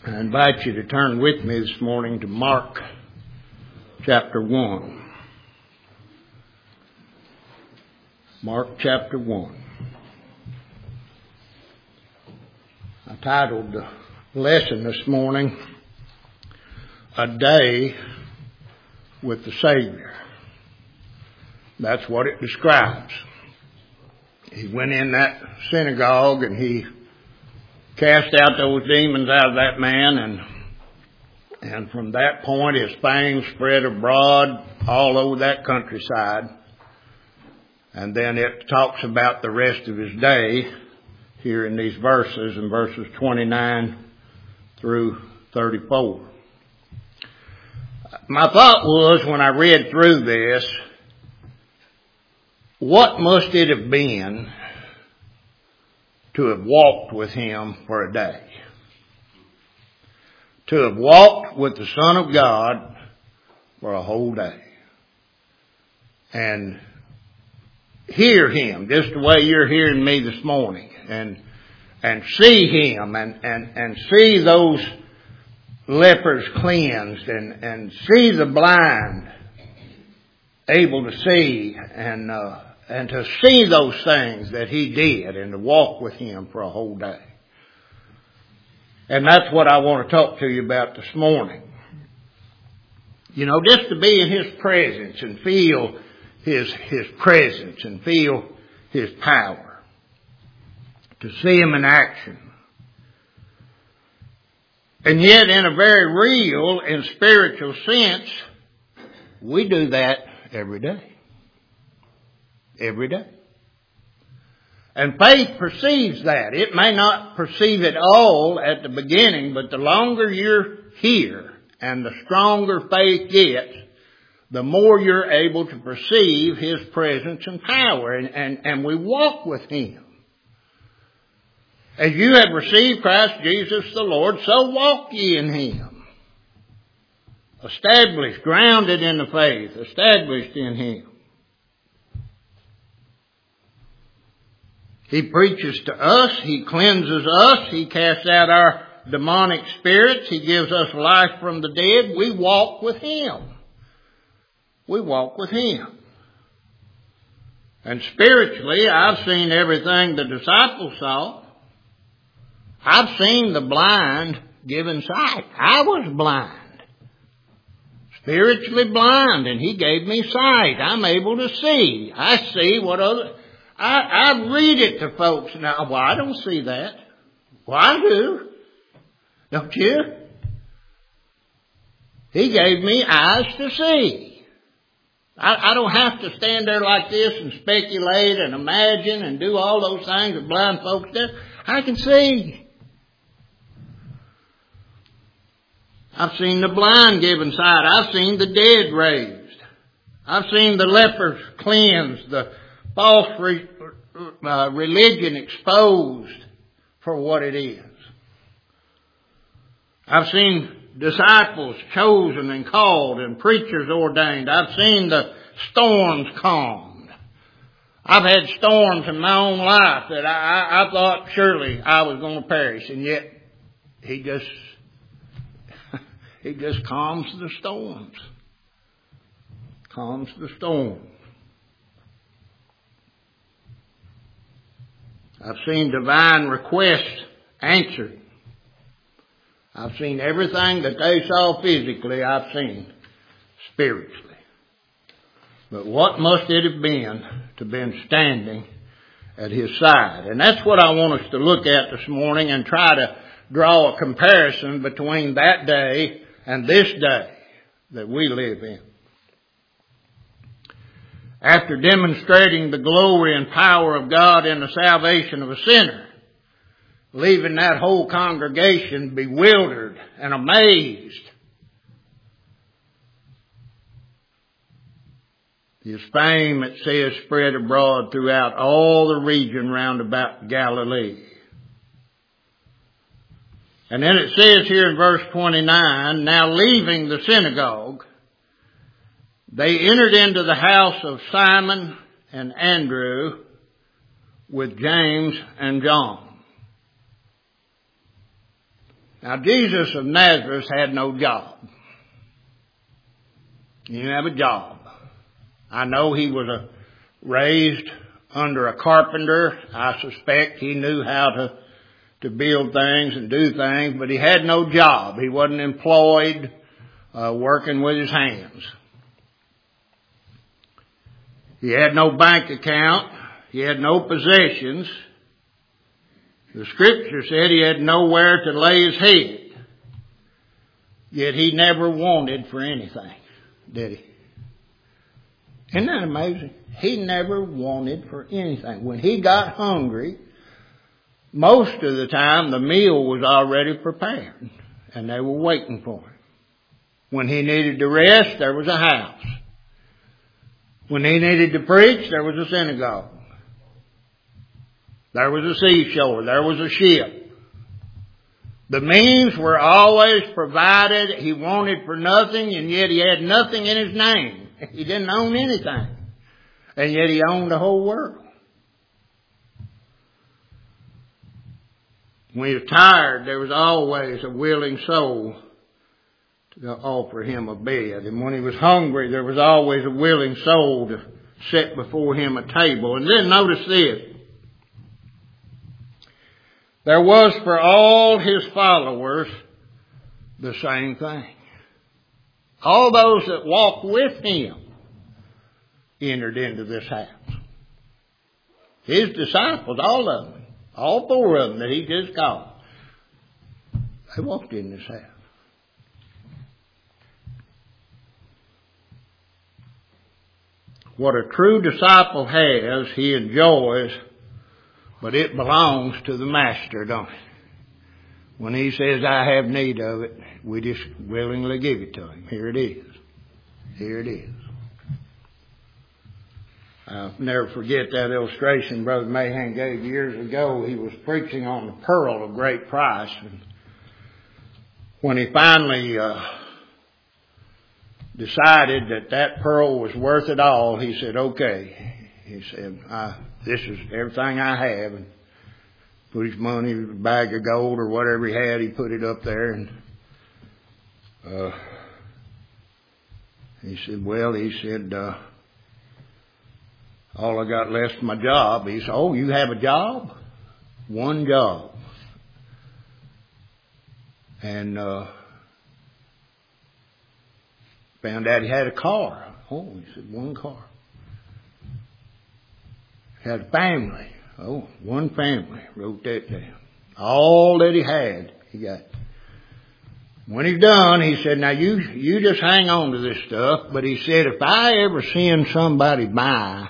I invite you to turn with me this morning to Mark chapter 1. Mark chapter 1. I titled the lesson this morning, A Day with the Savior. That's what it describes. He went in that synagogue and he cast out those demons out of that man, and from that point his fame spread abroad all over that countryside. And then it talks about the rest of his day here in these verses, in verses 29 through 34. My thought was, when I read through this, what must it have been to have walked with him for a day? To have walked with the Son of God for a whole day. And hear him just the way you're hearing me this morning. And see him and see those lepers cleansed and see the blind able to see and to see those things that he did and to walk with him for a whole day. And that's what I want to talk to you about this morning. You know, just to be in his presence and feel his presence and feel his power. To see him in action. And yet in a very real and spiritual sense, we do that every day. Every day. And faith perceives that. It may not perceive it all at the beginning, but the longer you're here and the stronger faith gets, the more you're able to perceive his presence and power. And we walk with him. As you have received Christ Jesus the Lord, so walk ye in him. Established, grounded in the faith, established in him. He preaches to us. He cleanses us. He casts out our demonic spirits. He gives us life from the dead. We walk with him. We walk with him. And spiritually, I've seen everything the disciples saw. I've seen the blind given sight. I was blind. Spiritually blind, and he gave me sight. I'm able to see. I see what I read it to folks now. Well, I don't see that. Well, I do. Don't you? He gave me eyes to see. I don't have to stand there like this and speculate and imagine and do all those things that blind folks do. I can see. I've seen the blind given sight. I've seen the dead raised. I've seen the lepers cleansed, the false religion exposed for what it is. I've seen disciples chosen and called and preachers ordained. I've seen the storms calmed. I've had storms in my own life that I thought surely I was going to perish, and yet he just calms the storms. Calms the storm. I've seen divine requests answered. I've seen everything that they saw physically, I've seen spiritually. But what must it have been to have been standing at his side? And that's what I want us to look at this morning and try to draw a comparison between that day and this day that we live in. After demonstrating the glory and power of God in the salvation of a sinner, leaving that whole congregation bewildered and amazed, his fame, it says, spread abroad throughout all the region round about Galilee. And then it says here in verse 29, now leaving the synagogue, they entered into the house of Simon and Andrew with James and John. Now, Jesus of Nazareth had no job. He didn't have a job. I know he was raised under a carpenter. I suspect he knew how to build things and do things, but he had no job. He wasn't employed working with his hands. He had no bank account. He had no possessions. The scripture said he had nowhere to lay his head. Yet he never wanted for anything, did he? Isn't that amazing? He never wanted for anything. When he got hungry, most of the time the meal was already prepared and they were waiting for him. When he needed to rest, there was a house. When he needed to preach, there was a synagogue. There was a seashore. There was a ship. The means were always provided. He wanted for nothing, and yet he had nothing in his name. He didn't own anything. And yet he owned the whole world. When he was tired, there was always a willing soul to offer him a bed. And when he was hungry, there was always a willing soul to set before him a table. And then notice this. There was for all his followers the same thing. All those that walked with him entered into this house. His disciples, all of them, all four of them that he just called, they walked in this house. What a true disciple has, he enjoys, but it belongs to the master, don't it? When he says, I have need of it, we just willingly give it to him. Here it is. Here it is. I'll never forget that illustration Brother Mahan gave years ago. He was preaching on the pearl of great price. And when he finally decided that pearl was worth it all, he said, okay. He said, this is everything I have. And put his money, a bag of gold or whatever he had, he put it up there. And he said, all I got left is my job. He said, oh, you have a job? One job. And found out he had a car. Oh, he said, one car. Had a family. Oh, one family. Wrote that down. All that he had, he got. When he's done, he said, now you just hang on to this stuff. But he said, if I ever send somebody by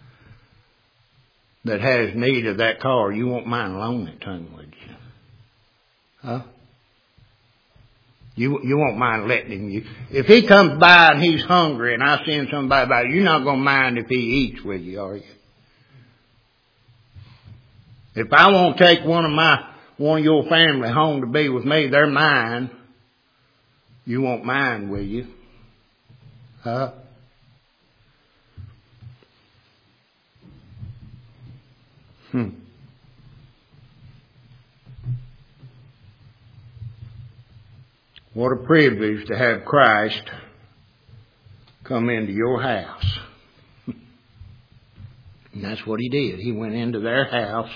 that has need of that car, you won't mind loaning it to him, would you? Huh? You won't mind letting him. If he comes by and he's hungry and I send somebody by, you're not going to mind if he eats with you, are you? If I won't take one of your family home to be with me, they're mine. You won't mind, will you? Huh? What a privilege to have Christ come into your house. And that's what he did. He went into their house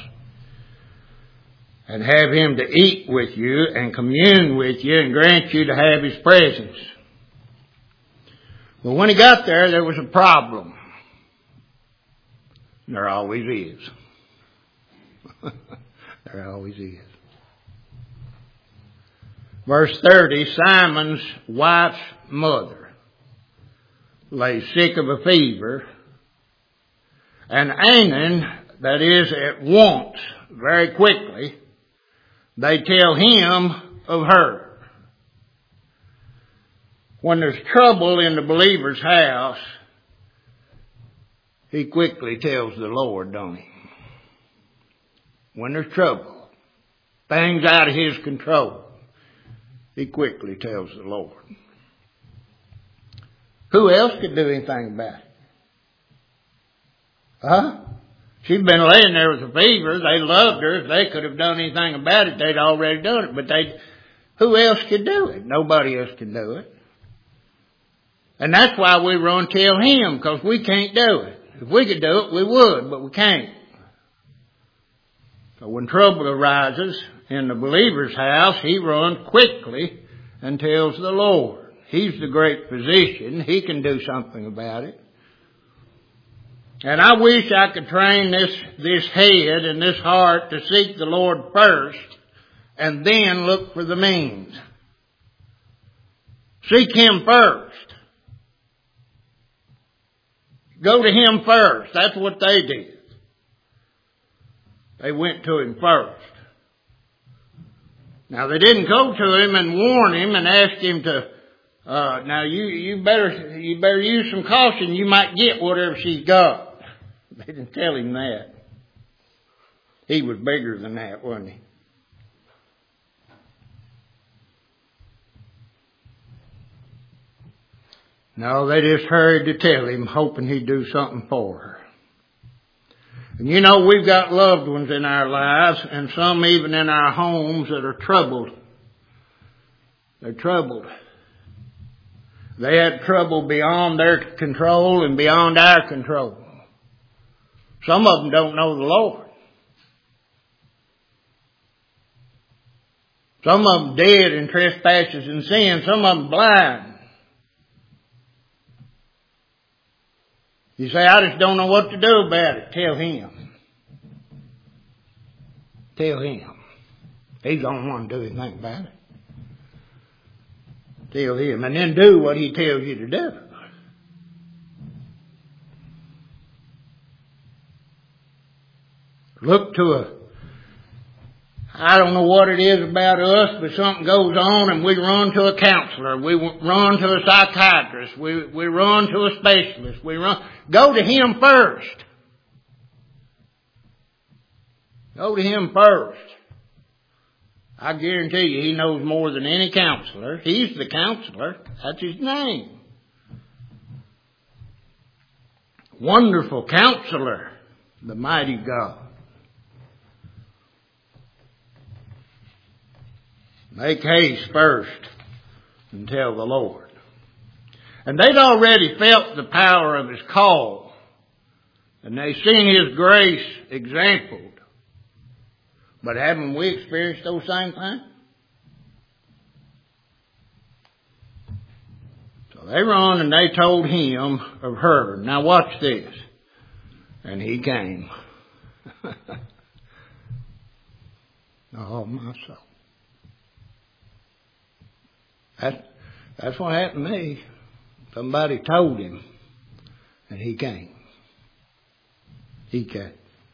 and have him to eat with you and commune with you and grant you to have his presence. But when he got there was a problem. There always is. There always is. Verse 30, Simon's wife's mother lay sick of a fever, and Anan, that is at once, very quickly, they tell him of her. When there's trouble in the believer's house, he quickly tells the Lord, don't he? When there's trouble, things out of his control, he quickly tells the Lord. Who else could do anything about it? Huh? She'd been laying there with a fever. They loved her. If they could have done anything about it, they'd already done it. But Who else could do it? Nobody else can do it. And that's why we run tell Him, because we can't do it. If we could do it, we would, but we can't. So when trouble arises in the believer's house, he runs quickly and tells the Lord. He's the great physician. He can do something about it. And I wish I could train this head and this heart to seek the Lord first and then look for the means. Seek Him first. Go to Him first. That's what they did. They went to Him first. Now they didn't go to Him and warn Him and ask Him to, now you better use some caution. You might get whatever she's got. They didn't tell Him that. He was bigger than that, wasn't He? No, they just hurried to tell Him, hoping He'd do something for her. And you know, we've got loved ones in our lives, and some even in our homes, that are troubled. They're troubled. They had trouble beyond their control and beyond our control. Some of them don't know the Lord. Some of them dead in trespasses and sin. Some of them blind. You say, I just don't know what to do about it. Tell Him. Tell Him. He's the only one to do anything about it. Tell Him. And then do what He tells you to do. Look to I don't know what it is about us, but something goes on and we run to a counselor. We run to a psychiatrist. We run to a specialist. Go to Him first. Go to Him first. I guarantee you He knows more than any counselor. He's the counselor. That's His name. Wonderful Counselor, the mighty God. Make haste first and tell the Lord. And they'd already felt the power of His call. And they seen His grace exampled. But haven't we experienced those same things? So they run and they told Him of her. Now watch this. And He came. Oh, my soul. That's what happened to me. Somebody told Him, and He came. He came.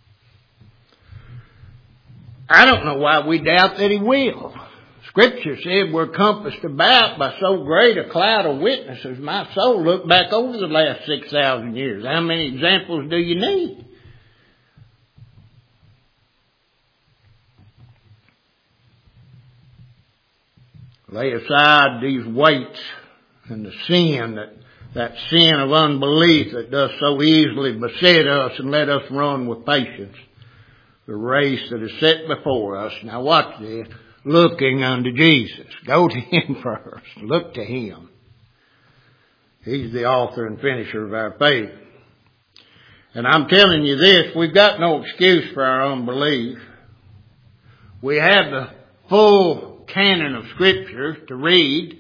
I don't know why we doubt that He will. Scripture said we're compassed about by so great a cloud of witnesses. My soul, look back over the last 6,000 years. How many examples do you need? Lay aside these weights and the sin, that sin of unbelief that does so easily beset us, and let us run with patience the race that is set before us. Now watch this. Looking unto Jesus. Go to Him first. Look to Him. He's the author and finisher of our faith. And I'm telling you this, we've got no excuse for our unbelief. We have the full canon of Scripture to read.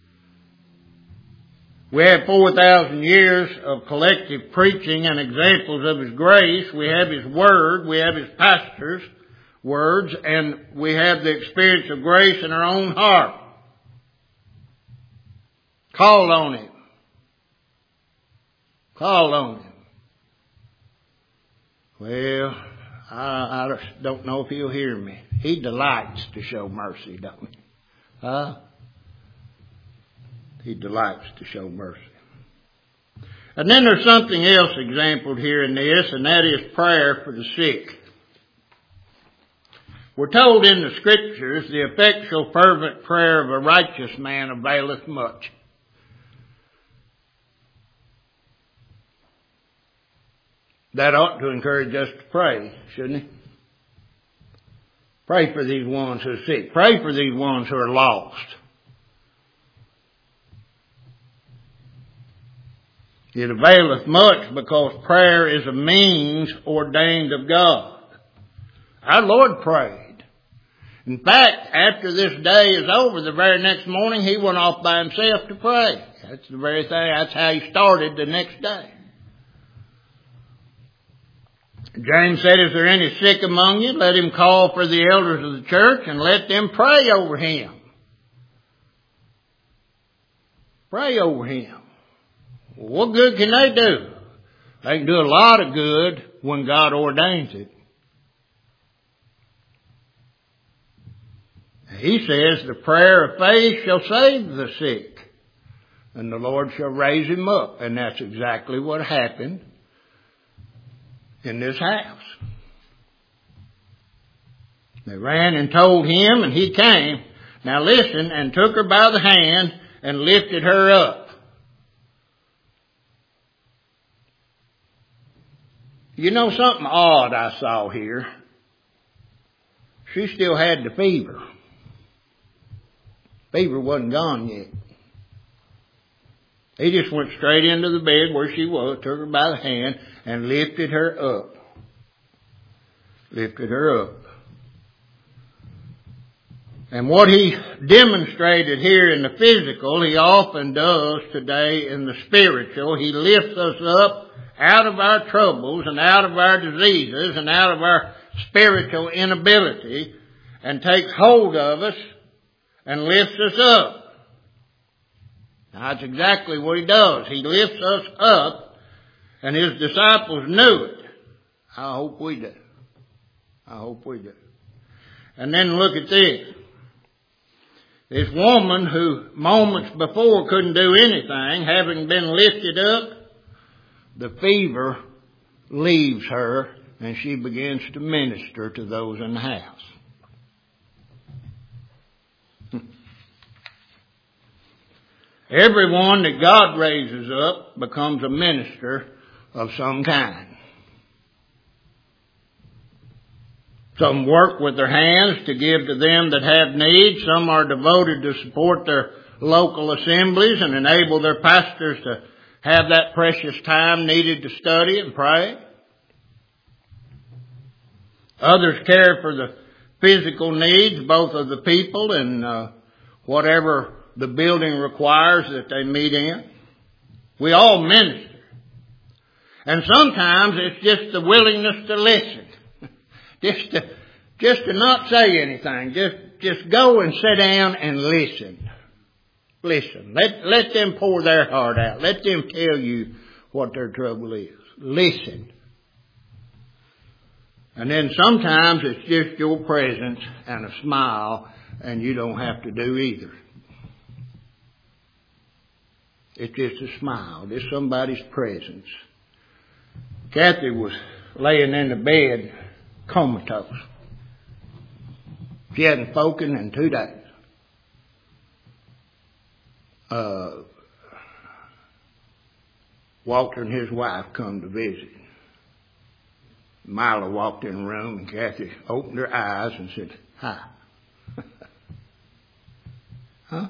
We have 4,000 years of collective preaching and examples of His grace. We have His Word. We have His pastors' words. And we have the experience of grace in our own heart. Call on Him. Call on Him. Well, I just don't know if He'll hear me. He delights to show mercy, don't He? Huh? He delights to show mercy. And then there's something else exampled here in this, and that is prayer for the sick. We're told in the Scriptures, the effectual fervent prayer of a righteous man availeth much. That ought to encourage us to pray, shouldn't it? Pray for these ones who are sick. Pray for these ones who are lost. It availeth much, because prayer is a means ordained of God. Our Lord prayed. In fact, after this day is over, the very next morning He went off by Himself to pray. That's the very thing. That's how He started the next day. James said, is there any sick among you? Let him call for the elders of the church and let them pray over him. Pray over him. Well, what good can they do? They can do a lot of good when God ordains it. He says the prayer of faith shall save the sick, and the Lord shall raise him up. And that's exactly what happened in this house. They ran and told him, and he came. Now listen, and took her by the hand and lifted her up. You know something odd I saw here? She still had the fever. Fever wasn't gone yet. He just went straight into the bed where she was, took her by the hand, and lifted her up. Lifted her up. And what he demonstrated here in the physical, he often does today in the spiritual. He lifts us up out of our troubles and out of our diseases and out of our spiritual inability, and takes hold of us and lifts us up. Now, that's exactly what he does. He lifts us up, and his disciples knew it. I hope we do. I hope we do. And then look at this. This woman who moments before couldn't do anything, having been lifted up, the fever leaves her and she begins to minister to those in the house. Everyone that God raises up becomes a minister of some kind. Some work with their hands to give to them that have need. Some are devoted to support their local assemblies and enable their pastors to have that precious time needed to study and pray. Others care for the physical needs, both of the people and whatever the building requires that they meet in. We all minister. And sometimes it's just the willingness to listen. Just to not say anything. Just go and sit down and listen. Listen. Let them pour their heart out. Let them tell you what their trouble is. Listen. And then sometimes it's just your presence and a smile, and you don't have to do either. It's just a smile. Just somebody's presence. Kathy was laying in the bed comatose. She hadn't spoken in 2 days. Walter and his wife come to visit. Mila walked in the room and Kathy opened her eyes and said, "Hi." Huh?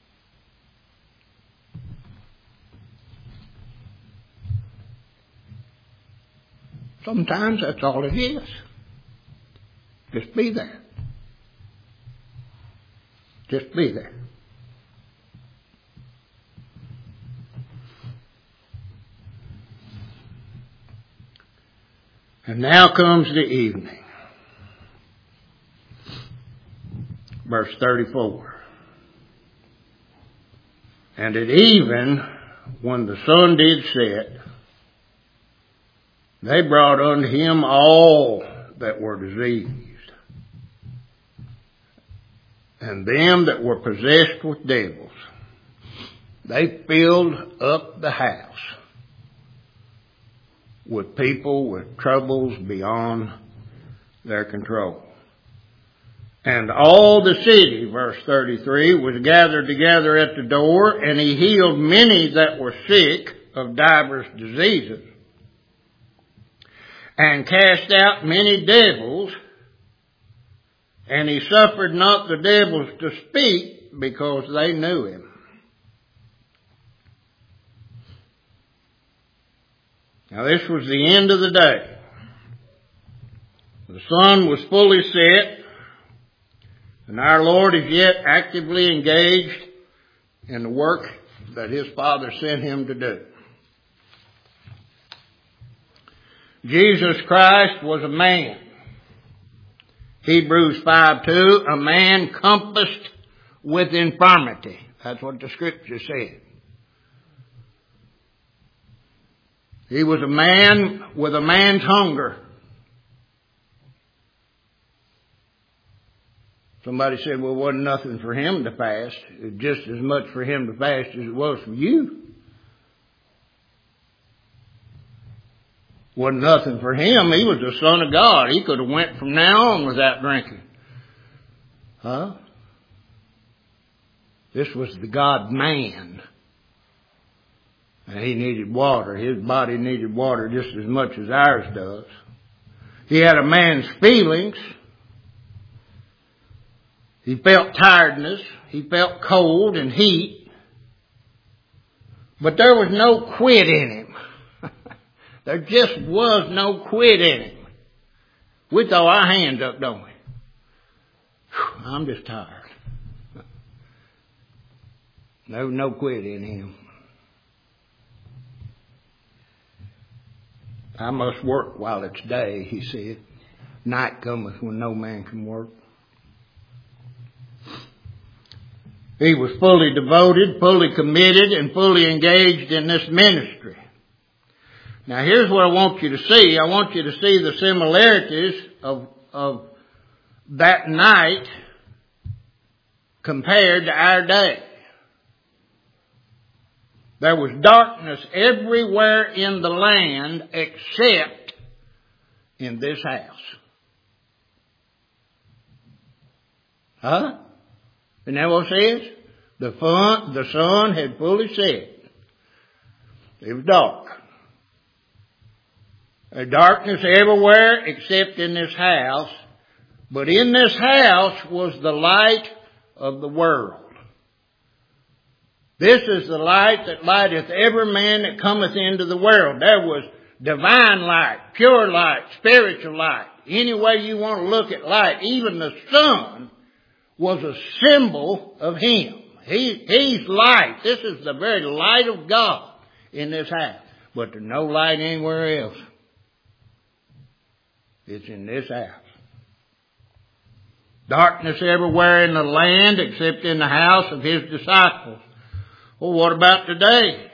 Sometimes that's all it is. Just be there. Just be there. And now comes the evening. Verse 34. And at even, when the sun did set, they brought unto him all that were diseased, and them that were possessed with devils. They filled up the house with people with troubles beyond their control. And all the city, verse 33, was gathered together at the door, and he healed many that were sick of divers diseases, and cast out many devils, And he suffered not the devils to speak because they knew him. Now this was the end of the day. The sun was fully set, and our Lord is yet actively engaged in the work that his Father sent him to do. Jesus Christ was a man. Hebrews 5:2, a man compassed with infirmity. That's what the Scripture said. He was a man with a man's hunger. Somebody said, well, it wasn't nothing for him to fast. It was just as much for him to fast as it was for you. Wasn't nothing for him. He was the Son of God. He could have went from now on without drinking. Huh? This was the God-man. And he needed water. His body needed water just as much as ours does. He had a man's feelings. He felt tiredness. He felt cold and heat. But there was no quit in him. There just was no quit in him. We throw our hands up, don't we? Whew, I'm just tired. No quit in him. I must work while it's day, he said. Night cometh when no man can work. He was fully devoted, fully committed, and fully engaged in this ministry. Now here's what I want you to see. I want you to see the similarities of that night compared to our day. There was darkness everywhere in the land except in this house. Huh? Isn't that what it says? The sun had fully set. It was dark. There's darkness everywhere except in this house. But in this house was the light of the world. This is the light that lighteth every man that cometh into the world. There was divine light, pure light, spiritual light. Any way you want to look at light. Even the sun was a symbol of him. He's light. This is the very light of God in this house. But there's no light anywhere else. It's in this house. Darkness everywhere in the land except in the house of his disciples. Well, what about today?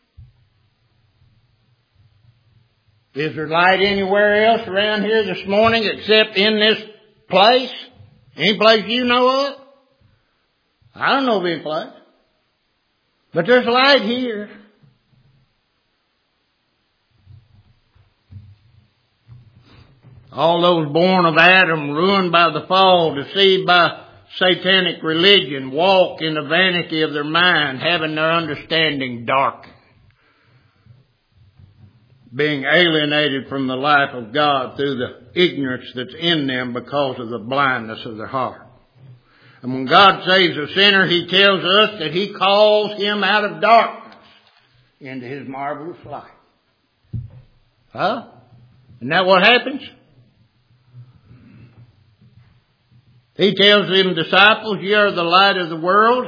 Is there light anywhere else around here this morning except in this place? Any place you know of? I don't know of any place. But there's light here. All those born of Adam, ruined by the fall, deceived by satanic religion, walk in the vanity of their mind, having their understanding darkened, being alienated from the life of God through the ignorance that's in them because of the blindness of their heart. And when God saves a sinner, he tells us that he calls him out of darkness into his marvelous light. Huh? Isn't that what happens? He tells them disciples, ye are the light of the world.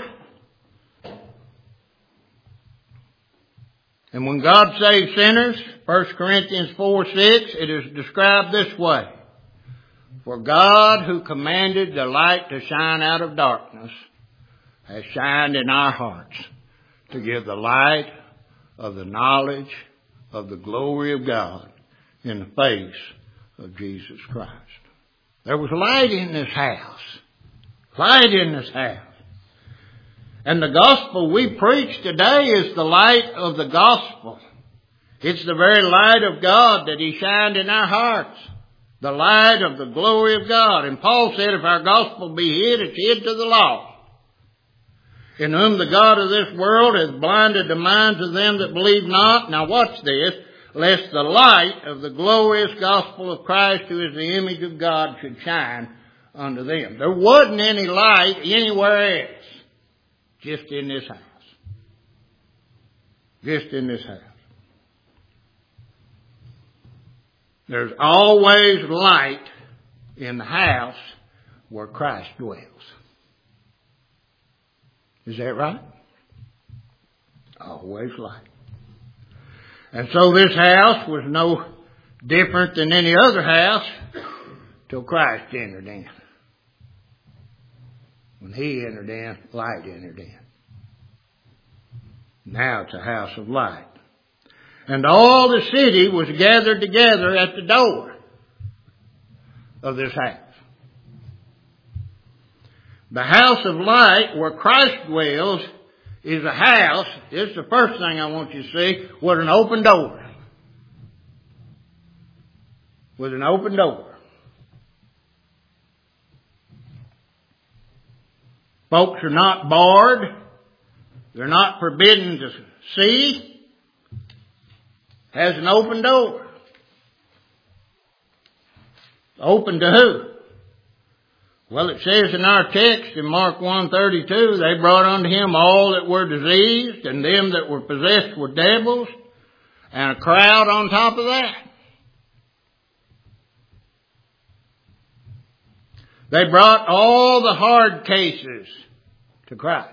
And when God saves sinners, 1 Corinthians 4:6, it is described this way. For God, who commanded the light to shine out of darkness, has shined in our hearts to give the light of the knowledge of the glory of God in the face of Jesus Christ. There was light in this house. Light in this house. And the gospel we preach today is the light of the gospel. It's the very light of God that he shined in our hearts. The light of the glory of God. And Paul said, if our gospel be hid, it's hid to the lost. In whom the God of this world has blinded the minds of them that believe not. Now watch this. Lest the light of the glorious gospel of Christ, who is the image of God, should shine unto them. There wasn't any light anywhere else. Just in this house. Just in this house. There's always light in the house where Christ dwells. Is that right? Always light. And so this house was no different than any other house till Christ entered in. When He entered in, light entered in. Now it's a house of light. And all the city was gathered together at the door of this house. The house of light where Christ dwells is a house, this is the first thing I want you to see, with an open door. With an open door. Folks are not barred. They're not forbidden to see. Has an open door. Open to who? Well, it says in our text in Mark 1:32, they brought unto Him all that were diseased and them that were possessed with devils, and a crowd on top of that. They brought all the hard cases to Christ.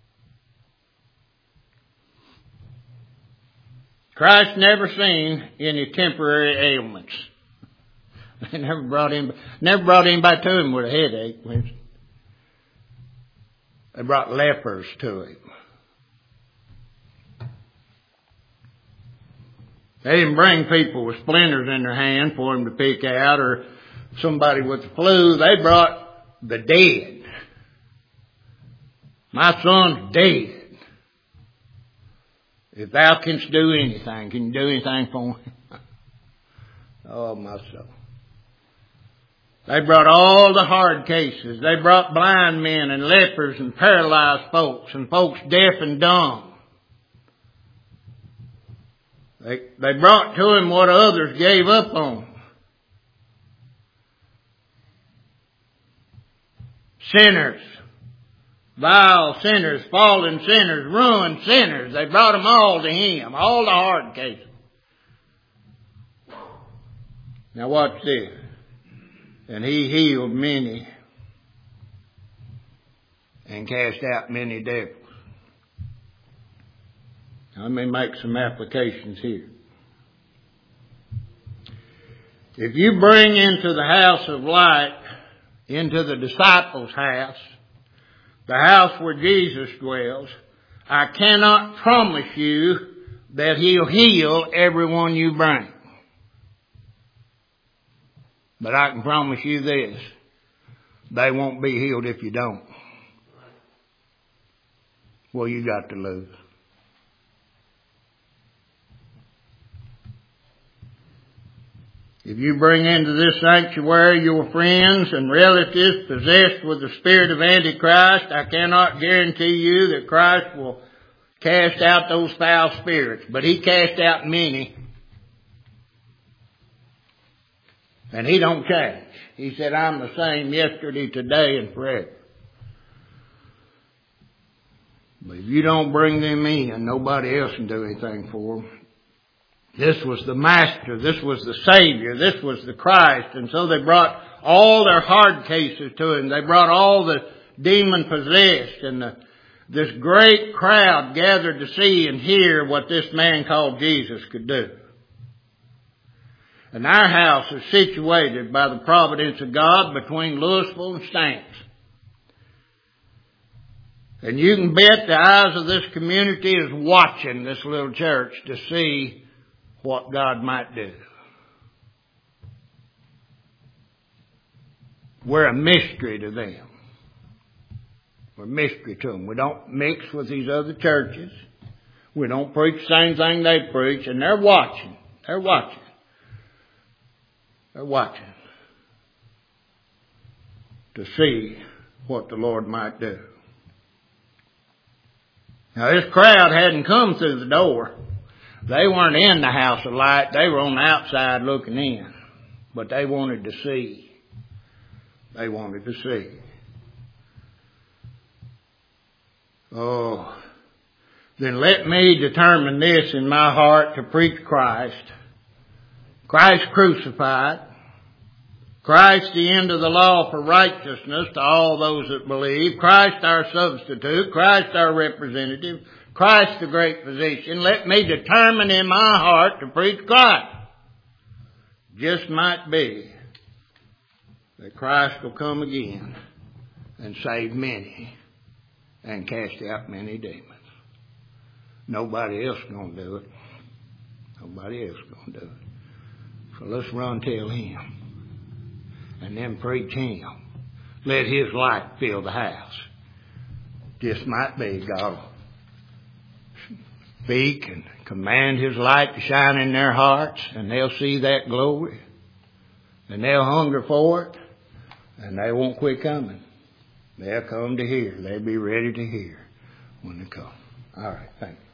Christ never seen any temporary ailments. They never brought anybody to Him with a headache. They brought lepers to Him. They didn't bring people with splinters in their hand for Him to pick out, or somebody with the flu. They brought the dead. My son's dead. If thou canst do anything, can you do anything for him? Oh, my soul. They brought all the hard cases. They brought blind men and lepers and paralyzed folks and folks deaf and dumb. They brought to Him what others gave up on. Sinners. Vile sinners, fallen sinners, ruined sinners. They brought them all to Him. All the hard cases. Now watch this. And He healed many and cast out many devils. Now, let me make some applications here. If you bring into the house of light, into the disciples' house, the house where Jesus dwells, I cannot promise you that He'll heal everyone you bring. But I can promise you this, they won't be healed if you don't. Well, you got to lose. If you bring into this sanctuary your friends and relatives possessed with the spirit of Antichrist, I cannot guarantee you that Christ will cast out those foul spirits. But He cast out many. And He don't change. He said, I'm the same yesterday, today, and forever. But if you don't bring them in, nobody else can do anything for them. This was the Master. This was the Savior. This was the Christ. And so they brought all their hard cases to Him. They brought all the demon possessed. And this great crowd gathered to see and hear what this man called Jesus could do. And our house is situated by the providence of God between Louisville and Stamps. And you can bet the eyes of this community is watching this little church to see what God might do. We're a mystery to them. We're a mystery to them. We don't mix with these other churches. We don't preach the same thing they preach, and they're watching. They're watching. They're watching to see what the Lord might do. Now, this crowd hadn't come through the door. They weren't in the house of light. They were on the outside looking in. But they wanted to see they wanted to see. Oh, then let me determine this in my heart to preach Christ. Christ crucified. Christ the end of the law for righteousness to all those that believe. Christ our substitute. Christ our representative. Christ the great physician. Let me determine in my heart to preach Christ. Just might be that Christ will come again and save many and cast out many demons. Nobody else going to do it. Nobody else going to do it. So let's run tell Him. And then preach Him. Let His light fill the house. Just might be God will speak and command His light to shine in their hearts, and they'll see that glory, and they'll hunger for it, and they won't quit coming. They'll come to hear. They'll be ready to hear when they come. All right, thank you.